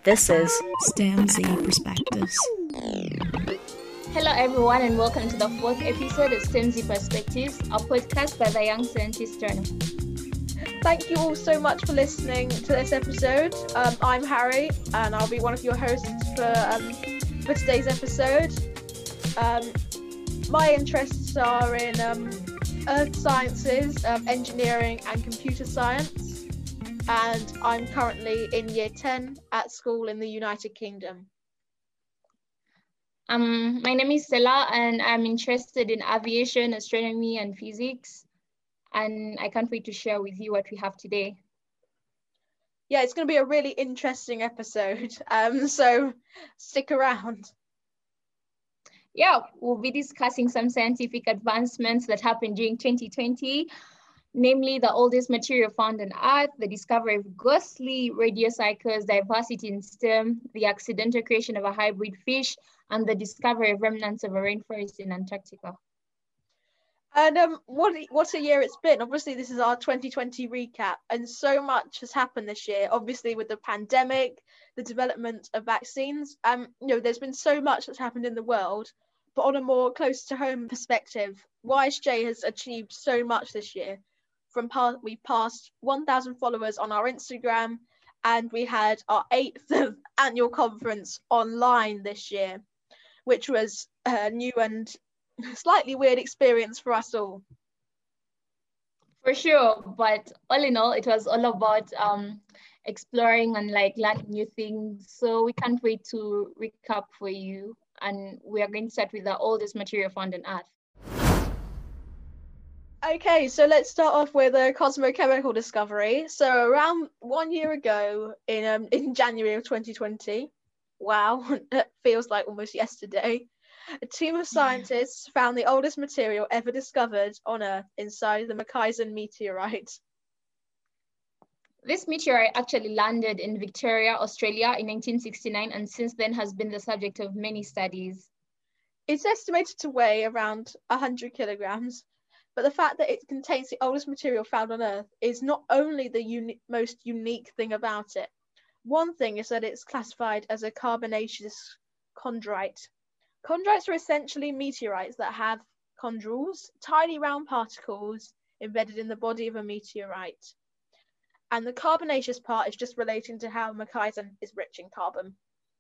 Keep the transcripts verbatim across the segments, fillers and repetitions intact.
This is STEM Z Perspectives. Hello everyone and welcome to the fourth episode of STEM Z Perspectives, a podcast by the Young Scientist Journal. Thank you all so much for listening to this episode. Um, I'm Harry and I'll be one of your hosts for, um, for today's episode. Um, my interests are in um, earth sciences, um, engineering and computer science, and I'm currently in year ten at school in the United Kingdom. Um, my name is Stella and I'm interested in aviation, astronomy and physics, and I can't wait to share with you what we have today. Yeah, it's going to be a really interesting episode, um, so stick around. Yeah, we'll be discussing some scientific advancements that happened during twenty twenty, namely the oldest material found on Earth, the discovery of ghostly radio cycles, diversity in STEM, the accidental creation of a hybrid fish, and the discovery of remnants of a rainforest in Antarctica. And um, what what a year it's been. Obviously, this is our twenty twenty recap, and so much has happened this year. Obviously, with the pandemic, the development of vaccines, um, you know, there's been so much that's happened in the world. But on a more close to home perspective, Y S J has achieved so much this year. From past, we passed one thousand followers on our Instagram, and we had our eighth annual conference online this year, which was a new and slightly weird experience for us all. For sure, but all in all, it was all about um, exploring and like learning new things. So we can't wait to recap for you. And we are going to start with the oldest material found on Earth. Okay, so let's start off with a cosmochemical discovery. So around one year ago, in um, in January of twenty twenty, wow, it feels like almost yesterday, a team of scientists found the oldest material ever discovered on Earth inside the Murchison meteorite. This meteorite actually landed in Victoria, Australia in nineteen sixty-nine, and since then has been the subject of many studies. It's estimated to weigh around one hundred kilograms, but the fact that it contains the oldest material found on Earth is not only the uni- most unique thing about it. One thing is that it's classified as a carbonaceous chondrite. Chondrites are essentially meteorites that have chondrules, tiny round particles embedded in the body of a meteorite. And the carbonaceous part is just relating to how Murchison is rich in carbon.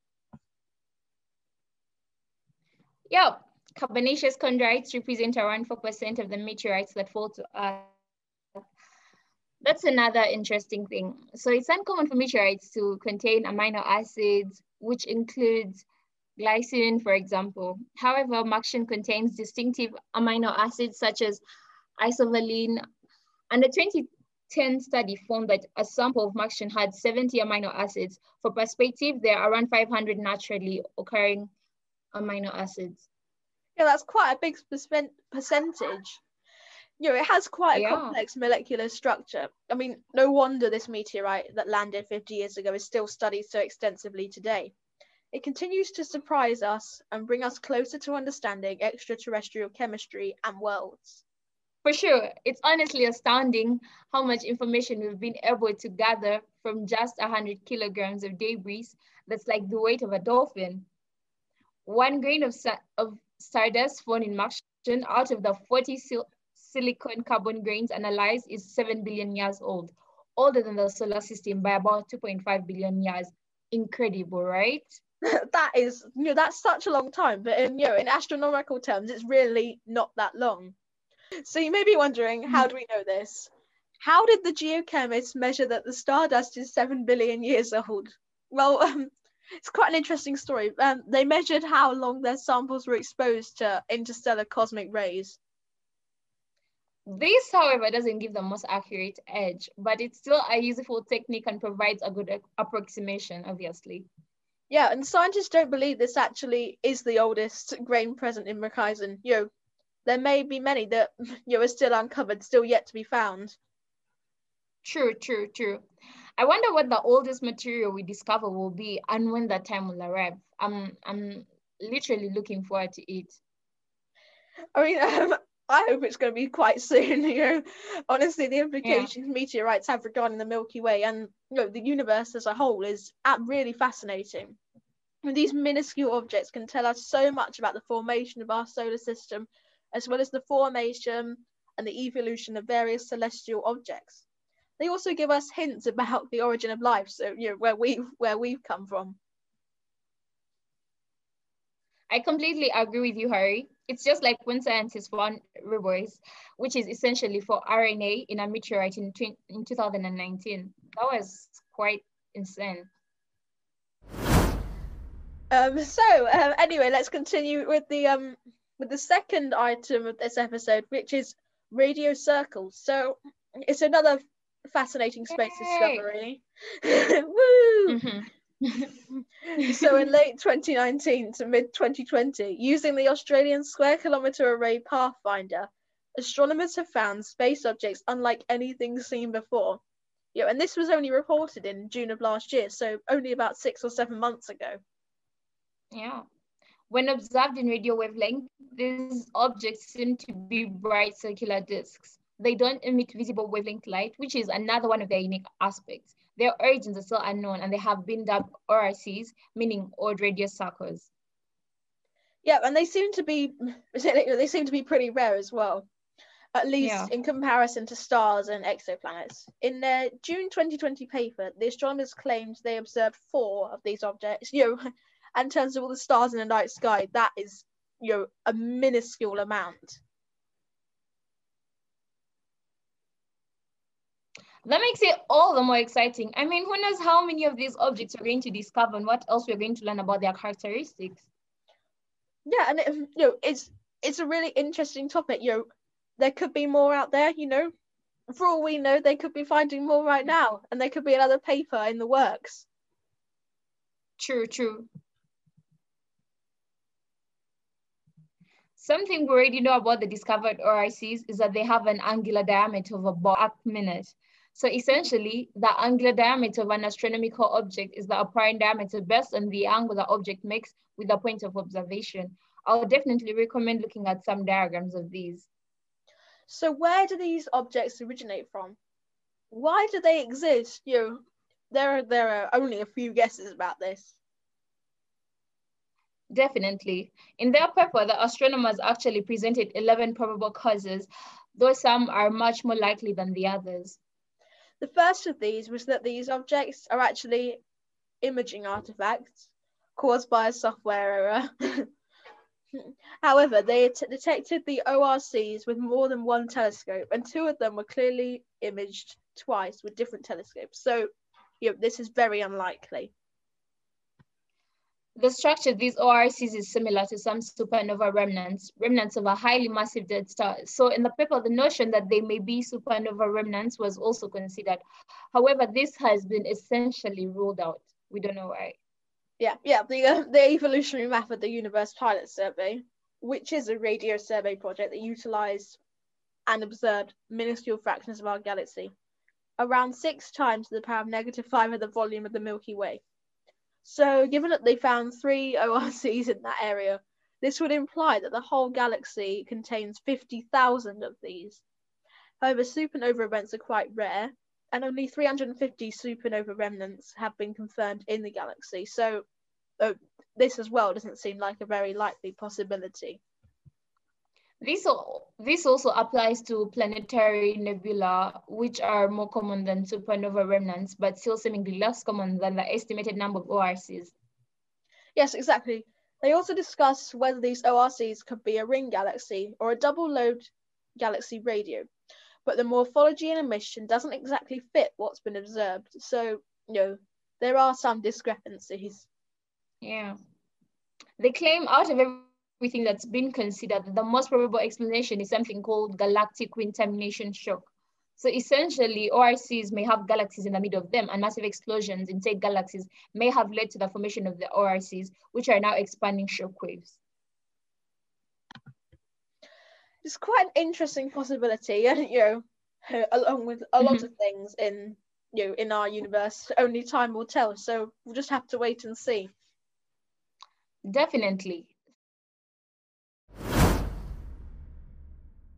Yeah, carbonaceous chondrites represent around four percent of the meteorites that fall to Earth. That's another interesting thing. So it's uncommon for meteorites to contain amino acids, which includes glycine, for example. However, Murchison contains distinctive amino acids such as isovaline, and a twenty ten study found that a sample of Murchison had seventy amino acids. For perspective, there are around five hundred naturally occurring amino acids. Yeah, that's quite a big percentage. You know, it has quite a Yeah. complex molecular structure. I mean, no wonder this meteorite that landed fifty years ago is still studied so extensively today. It continues to surprise us and bring us closer to understanding extraterrestrial chemistry and worlds. For sure, it's honestly astounding how much information we've been able to gather from just one hundred kilograms of debris that's like the weight of a dolphin. One grain of, of stardust found in Murchison out of the forty sil silicon carbon grains analyzed is seven billion years old, older than the solar system by about two point five billion years. Incredible, right? That is, you know, that's such a long time, but in, you know, in astronomical terms, it's really not that long. So you may be wondering, how do we know this? How did the geochemists measure that the stardust is seven billion years old? Well, um, it's quite an interesting story. Um, they measured how long their samples were exposed to interstellar cosmic rays. This, however, doesn't give the most accurate edge, but it's still a useful technique and provides a good approximation, obviously. Yeah, and scientists don't believe this actually is the oldest grain present in Murchison. You know, there may be many that, you know, are still uncovered, still yet to be found. True, true, true. I wonder what the oldest material we discover will be and when that time will arrive. I'm, I'm literally looking forward to it. I mean, um, I hope it's going to be quite soon. You know, honestly, the implications yeah. meteorites have regarding the Milky Way and you know, the universe as a whole is at really fascinating. And these minuscule objects can tell us so much about the formation of our solar system, as well as the formation and the evolution of various celestial objects. They also give us hints about the origin of life, so you know, where we where we've come from. I completely agree with you, Harry. It's just like when scientists found ribose, which is essentially for R N A in a meteorite in, in two thousand nineteen. That was quite insane. Um, so um, anyway, let's continue with the um with the second item of this episode, which is radio circles. So it's another fascinating space Yay! discovery. Woo! Mm-hmm. So in late twenty nineteen to mid twenty twenty, using the Australian Square Kilometre Array Pathfinder, astronomers have found space objects unlike anything seen before. You know, and this was only reported in June of last year, so only about six or seven months ago. Yeah. When observed in radio wavelength, these objects seem to be bright circular disks. They don't emit visible wavelength light, which is another one of their unique aspects. Their origins are still unknown, and they have been dubbed O R Cs, meaning odd radio circles. Yeah, and they seem to be they seem to be pretty rare as well, at least Yeah. in comparison to stars and exoplanets. In their June twenty twenty paper, the astronomers claimed they observed four of these objects. You know, in terms of all the stars in the night sky, that is, you know, a minuscule amount. That makes it all the more exciting. I mean, who knows how many of these objects we're going to discover and what else we're going to learn about their characteristics. Yeah, and it, you know, it's it's a really interesting topic. You know, there could be more out there. You know, for all we know, they could be finding more right now, and there could be another paper in the works. True, true. Something we already know about the discovered O R Cs is that they have an angular diameter of about a minute. So essentially, the angular diameter of an astronomical object is the apparent diameter based on the angle the object makes with the point of observation. I would definitely recommend looking at some diagrams of these. So where do these objects originate from? Why do they exist? You know, there are, there are only a few guesses about this. Definitely. In their paper, the astronomers actually presented eleven probable causes, though some are much more likely than the others. The first of these was that these objects are actually imaging artifacts caused by a software error. However, they detected the O R Cs with more than one telescope, and two of them were clearly imaged twice with different telescopes. So, you know, this is very unlikely. The structure of these O R Cs is similar to some supernova remnants, remnants of a highly massive dead star. So in the paper, the notion that they may be supernova remnants was also considered. However, this has been essentially ruled out. We don't know why. Yeah, yeah, the, uh, the Evolutionary Map of the Universe Pilot Survey, which is a radio survey project that utilised and observed minuscule fractions of our galaxy, around six times the power of negative five of the volume of the Milky Way. So, given that they found three O R Cs in that area, this would imply that the whole galaxy contains fifty thousand of these. However, supernova events are quite rare, and only three hundred fifty supernova remnants have been confirmed in the galaxy. So, uh, this as well doesn't seem like a very likely possibility. This, this also applies to planetary nebula, which are more common than supernova remnants, but still seemingly less common than the estimated number of O R Cs. Yes, exactly. They also discuss whether these O R Cs could be a ring galaxy or a double-lobe galaxy radio, but the morphology and emission doesn't exactly fit what's been observed. So, you know, there are some discrepancies. Yeah. They claim out of everything that's been considered, the most probable explanation is something called galactic contamination shock. So essentially, O R Cs may have galaxies in the middle of them, and massive explosions in said galaxies may have led to the formation of the O R Cs, which are now expanding shockwaves. It's quite an interesting possibility, and you know, along with a lot Mm-hmm. of things in you know in our universe, only time will tell. So we'll just have to wait and see. Definitely.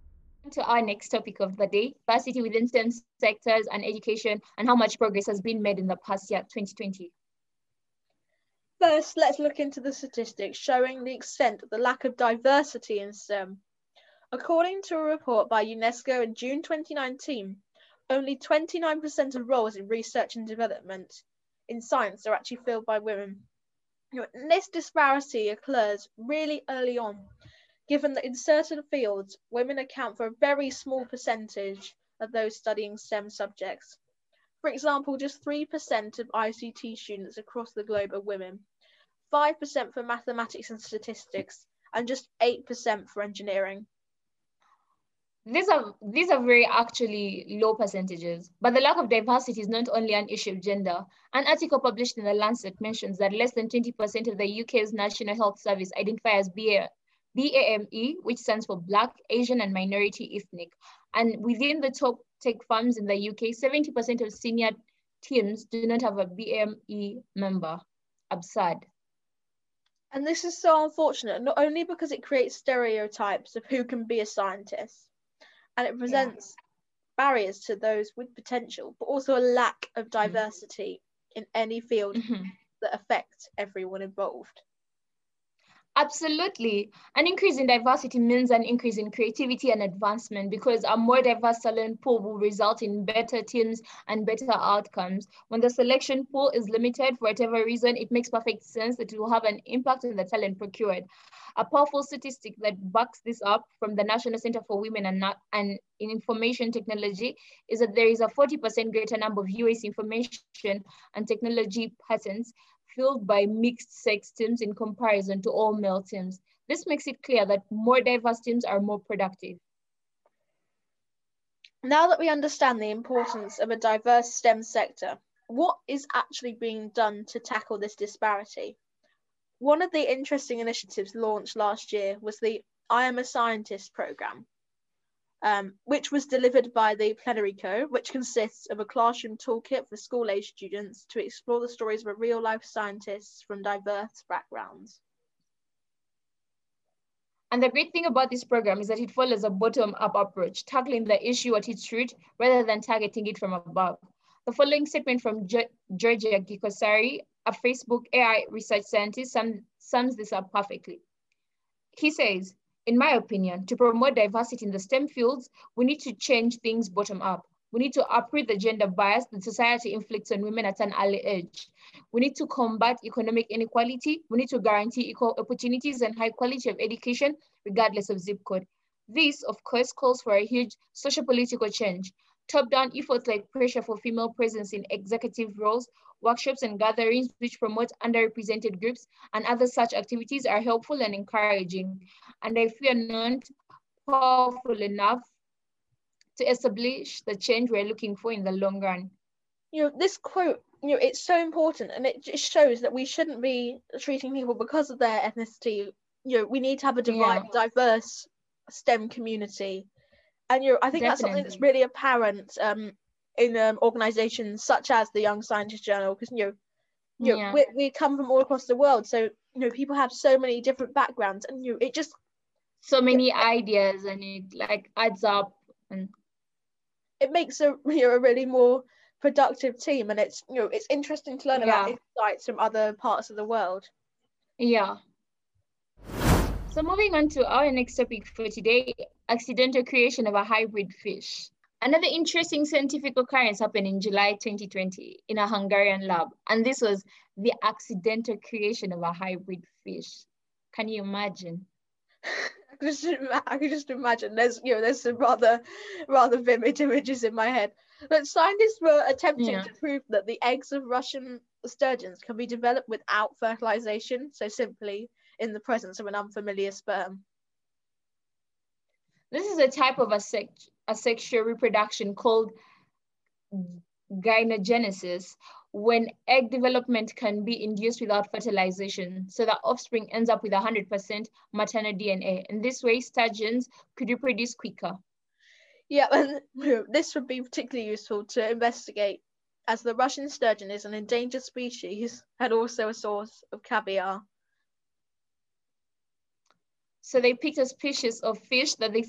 to our next topic of the day, diversity within STEM sectors and education, and how much progress has been made in the past year, twenty twenty. First, let's look into the statistics showing the extent of the lack of diversity in STEM. According to a report by UNESCO in June twenty nineteen, only twenty-nine percent of roles in research and development in science are actually filled by women. You know, this disparity occurs really early on, given that in certain fields, women account for a very small percentage of those studying STEM subjects. For example, just three percent of I C T students across the globe are women, five percent for mathematics and statistics, and just eight percent for engineering. These are, these are very actually low percentages, but the lack of diversity is not only an issue of gender. An article published in The Lancet mentions that less than twenty percent of the U K's National Health Service identify as B A M E, which stands for Black, Asian, and Minority Ethnic. And within the top tech firms in the U K, seventy percent of senior teams do not have a B A M E member. Absurd. And this is so unfortunate, not only because it creates stereotypes of who can be a scientist, and it presents yeah. barriers to those with potential, but also a lack of diversity mm-hmm. in any field mm-hmm. that affects everyone involved. Absolutely. An increase in diversity means an increase in creativity and advancement, because a more diverse talent pool will result in better teams and better outcomes. When the selection pool is limited for whatever reason, it makes perfect sense that it will have an impact on the talent procured. A powerful statistic that backs this up from the National Center for Women and, and in Information Technology is that there is a forty percent greater number of U S information and technology patents filled by mixed sex teams in comparison to all male teams. This makes it clear that more diverse teams are more productive. Now that we understand the importance of a diverse STEM sector, what is actually being done to tackle this disparity? One of the interesting initiatives launched last year was the I Am a Scientist programme, um, which was delivered by the Plenary Co, which consists of a classroom toolkit for school-age students to explore the stories of real-life scientists from diverse backgrounds. And the great thing about this program is that it follows a bottom-up approach, tackling the issue at its root rather than targeting it from above. The following statement from Ge Georgia Gikosari, a Facebook A I research scientist, sum, sums this up perfectly. He says, in my opinion, to promote diversity in the STEM fields, we need to change things bottom up. We need to uproot the gender bias that society inflicts on women at an early age. We need to combat economic inequality. We need to guarantee equal opportunities and high quality of education, regardless of zip code. This, of course, calls for a huge socio-political change. Top-down efforts like pressure for female presence in executive roles, workshops and gatherings which promote underrepresented groups, and other such activities are helpful and encouraging. And I fear not powerful enough to establish the change we're looking for in the long run. You know, this quote, you know, it's so important, and it just shows that we shouldn't be treating people because of their ethnicity. You know, we need to have a divi yeah. diverse STEM community. And you know, I think Definitely. that's something that's really apparent um, in um, organisations such as the Young Scientist Journal, because you know, you know yeah. we, we come from all across the world, so you know, people have so many different backgrounds, and you know, it just so many yeah, ideas, and it like adds up, and it makes a you know a really more productive team, and it's you know it's interesting to learn yeah. about insights from other parts of the world. Yeah. So moving on to our next topic for today, accidental creation of a hybrid fish. Another interesting scientific occurrence happened in July twenty twenty in a Hungarian lab, and this was the accidental creation of a hybrid fish. Can you imagine? I could just, I could just imagine. There's, you know, there's some rather, rather vivid images in my head. But scientists were attempting yeah. to prove that the eggs of Russian sturgeons can be developed without fertilization, so simply in the presence of an unfamiliar sperm. This is a type of asex asexual reproduction called gynogenesis, when egg development can be induced without fertilization, so that offspring ends up with one hundred percent maternal D N A. In this way, sturgeons could reproduce quicker. Yeah, and this would be particularly useful to investigate, as the Russian sturgeon is an endangered species and also a source of caviar. So they picked a species of fish that they thought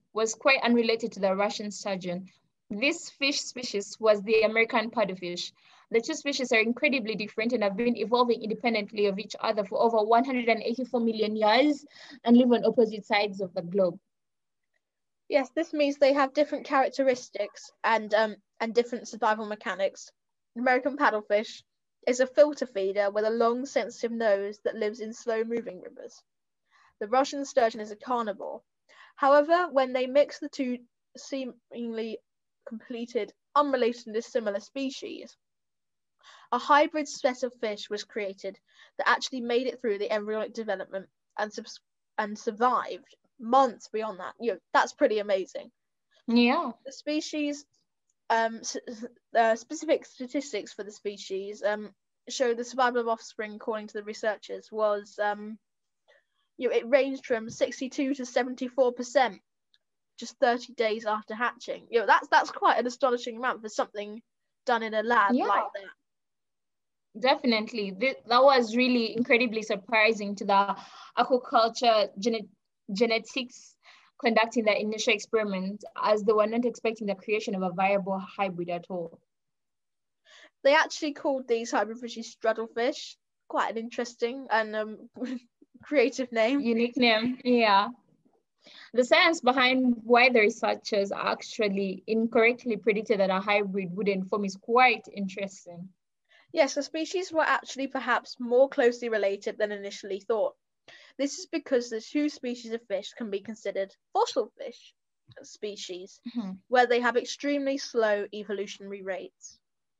was quite unrelated to the Russian sturgeon. This fish species was the American paddlefish. The two species are incredibly different and have been evolving independently of each other for over one hundred eighty-four million years and live on opposite sides of the globe. Yes, this means they have different characteristics and um and different survival mechanics. American paddlefish is a filter feeder with a long, sensitive nose that lives in slow-moving rivers. The Russian sturgeon is a carnivore. However, when they mix the two seemingly completed, unrelated and dissimilar species, a hybrid set of fish was created that actually made it through the embryonic development and, subs- and survived months beyond that. You know, that's pretty amazing. Yeah. The species, um, s- uh, specific statistics for the species um, show the survival of offspring, according to the researchers, was um, you know, it ranged from sixty-two to seventy-four percent just thirty days after hatching. You know, that's that's quite an astonishing amount for something done in a lab Yeah. like that. Definitely. Th- that was really incredibly surprising to the aquaculture gene- genetics conducting the initial experiment, as they were not expecting the creation of a viable hybrid at all. They actually called these hybrid fishes straddlefish. Quite an interesting and um, creative name. Unique name, yeah. The science behind why the researchers actually incorrectly predicted that a hybrid wouldn't form is quite interesting. Yes, the species were actually perhaps more closely related than initially thought. This is because the two species of fish can be considered fossil fish species, Mm-hmm. where they have extremely slow evolutionary rates.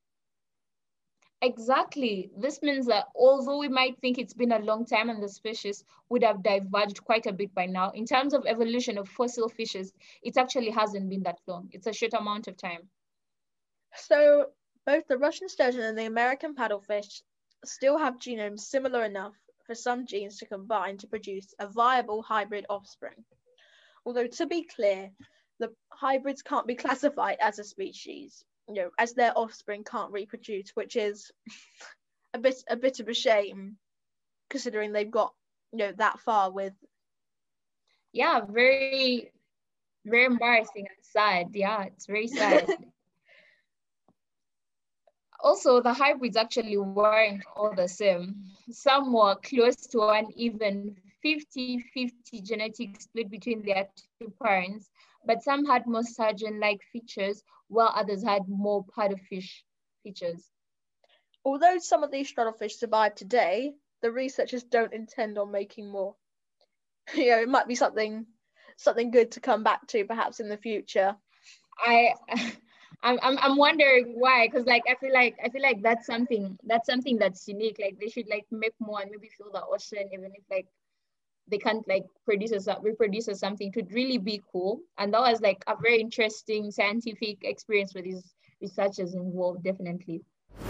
Exactly. This means that although we might think it's been a long time and the species would have diverged quite a bit by now, in terms of evolution of fossil fishes, it actually hasn't been that long. It's a short amount of time. So both the Russian sturgeon and the American paddlefish still have genomes similar enough for some genes to combine to produce a viable hybrid offspring. Although, to be clear, the hybrids can't be classified as a species, you know, as their offspring can't reproduce, which is a bit a bit of a shame, considering they've got, you know, that far with. Yeah, very, very embarrassing and sad. Yeah, it's very sad. Also, the hybrids actually weren't all the same. Some were close to an even fifty fifty genetic split between their two parents, but some had more sturgeon-like features, while others had more paddlefish features. Although some of these straddlefish survive today, the researchers don't intend on making more. You know, it might be something something good to come back to perhaps in the future. I I'm I'm I'm wondering why, because like I feel like I feel like that's something that's something that's unique. Like they should like make more and maybe fill the ocean, even if like they can't like produce or so- reproduce or something. It would really be cool. And that was like a very interesting scientific experience for these researchers involved, definitely.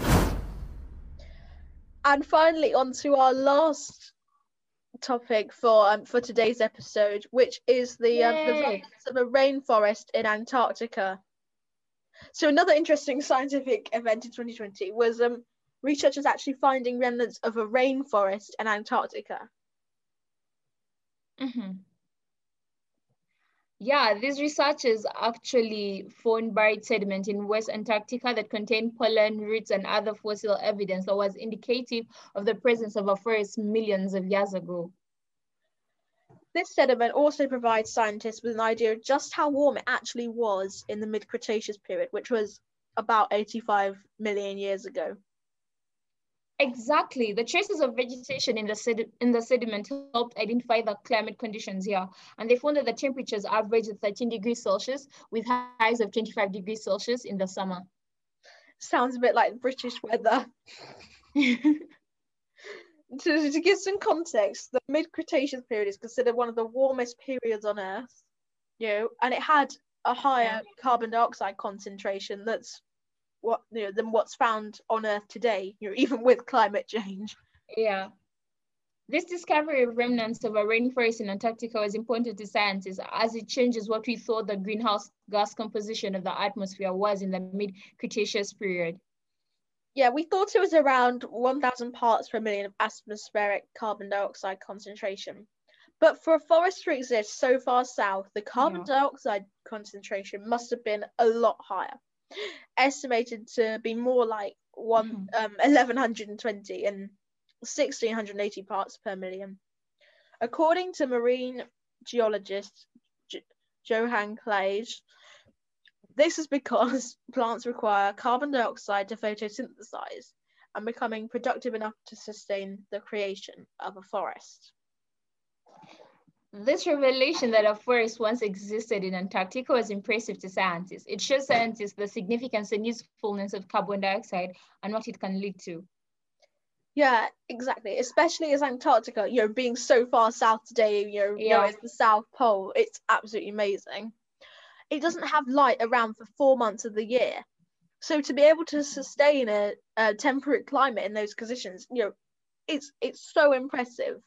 And finally, on to our last topic for um, for today's episode, which is the um, the Yay. presence of a rainforest in Antarctica. So another interesting scientific event in twenty twenty was um researchers actually finding remnants of a rainforest in Antarctica. Mm-hmm. Yeah, these researchers actually found buried sediment in West Antarctica that contained pollen, roots, and other fossil evidence that was indicative of the presence of a forest millions of years ago. This sediment also provides scientists with an idea of just how warm it actually was in the mid-Cretaceous period, which was about eighty-five million years ago. Exactly. The traces of vegetation in the, sed in the sediment helped identify the climate conditions here. And they found that the temperatures averaged at thirteen degrees Celsius with highs of twenty-five degrees Celsius in the summer. Sounds a bit like British weather. To, to give some context, the mid-Cretaceous period is considered one of the warmest periods on Earth, you know, and it had a higher Yeah. carbon dioxide concentration that's what you know than what's found on Earth today, you know, even with climate change. Yeah. This discovery of remnants of a rainforest in Antarctica was important to scientists as it changes what we thought the greenhouse gas composition of the atmosphere was in the mid-Cretaceous period. Yeah, we thought it was around one thousand parts per million of atmospheric carbon dioxide concentration. But for a forest to exist so far south, the carbon Yeah. dioxide concentration must have been a lot higher, estimated to be more like one Mhm. um eleven twenty and sixteen eighty parts per million. According to marine geologist J- Johan Clage, this is because plants require carbon dioxide to photosynthesize and becoming productive enough to sustain the creation of a forest. This revelation that a forest once existed in Antarctica was impressive to scientists. It shows scientists the significance and usefulness of carbon dioxide and what it can lead to. Yeah, exactly. Especially as Antarctica, you know, being so far south today, you know, Yeah. know it's the South Pole. It's absolutely amazing. It doesn't have light around for four months of the year. So to be able to sustain a, a temperate climate in those conditions, you know, it's it's so impressive.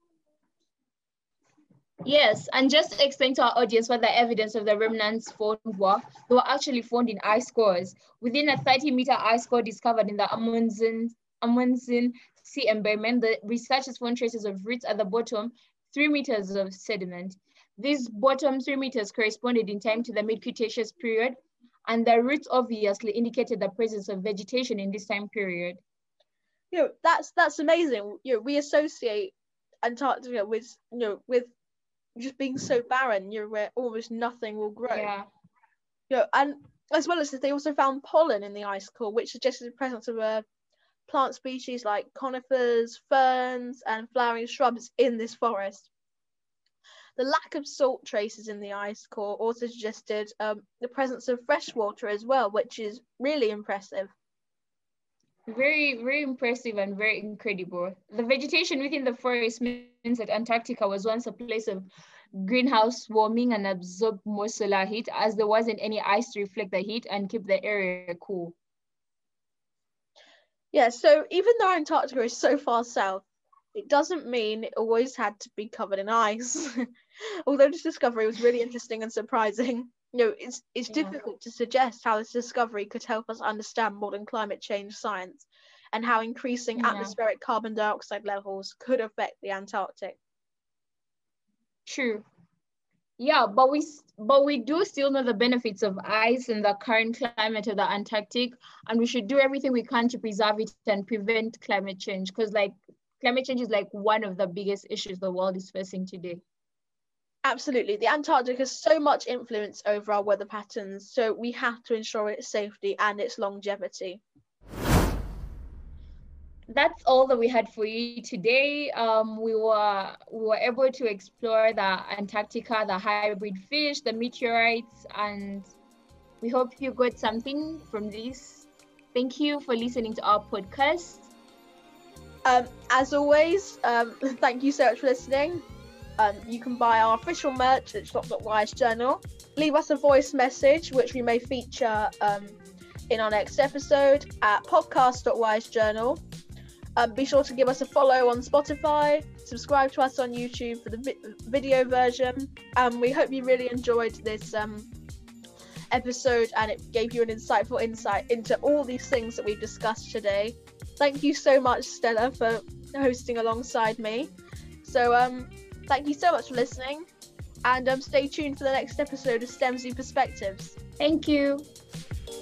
Yes, and just to explain to our audience what the evidence of the remnants found were, they were actually found in ice cores. Within a thirty meter ice core discovered in the Amundsen, Amundsen Sea embayment, the researchers found traces of roots at the bottom, three meters of sediment. These bottom three meters corresponded in time to the mid-Cretaceous period, and the roots obviously indicated the presence of vegetation in this time period. You know, that's that's amazing. You know, we associate Antarctica with you know with just being so barren, you know, where almost nothing will grow. Yeah. You know, and as well as this, they also found pollen in the ice core, which suggested the presence of a plant species like conifers, ferns, and flowering shrubs in this forest. The lack of salt traces in the ice core also suggested um, the presence of fresh water as well, which is really impressive. Very, very impressive and very incredible. The vegetation within the forest means that Antarctica was once a place of greenhouse warming and absorbed more solar heat, as there wasn't any ice to reflect the heat and keep the area cool. Yeah, so even though Antarctica is so far south, it doesn't mean it always had to be covered in ice. Although this discovery was really interesting and surprising, you know, it's it's Yeah. difficult to suggest how this discovery could help us understand modern climate change science and how increasing Yeah. atmospheric carbon dioxide levels could affect the Antarctic. True. Yeah, but we but we do still know the benefits of ice and the current climate of the Antarctic, and we should do everything we can to preserve it and prevent climate change, because like climate change is like one of the biggest issues the world is facing today. Absolutely. The Antarctic has so much influence over our weather patterns, so we have to ensure its safety and its longevity. That's all that we had for you today. Um, we were we were able to explore the Antarctica, the hybrid fish, the meteorites, and we hope you got something from this. Thank you for listening to our podcast. Um, as always, um, thank you so much for listening. Um, you can buy our official merch at shop dot wise journal. Leave us a voice message, which we may feature um, in our next episode at podcast dot wise journal. Um, be sure to give us a follow on Spotify, subscribe to us on YouTube for the vi- video version. Um, we hope you really enjoyed this um, episode and it gave you an insightful insight into all these things that we've discussed today. Thank you so much, Stella, for hosting alongside me. So um, thank you so much for listening, and um, stay tuned for the next episode of STEMsy Perspectives. Thank you.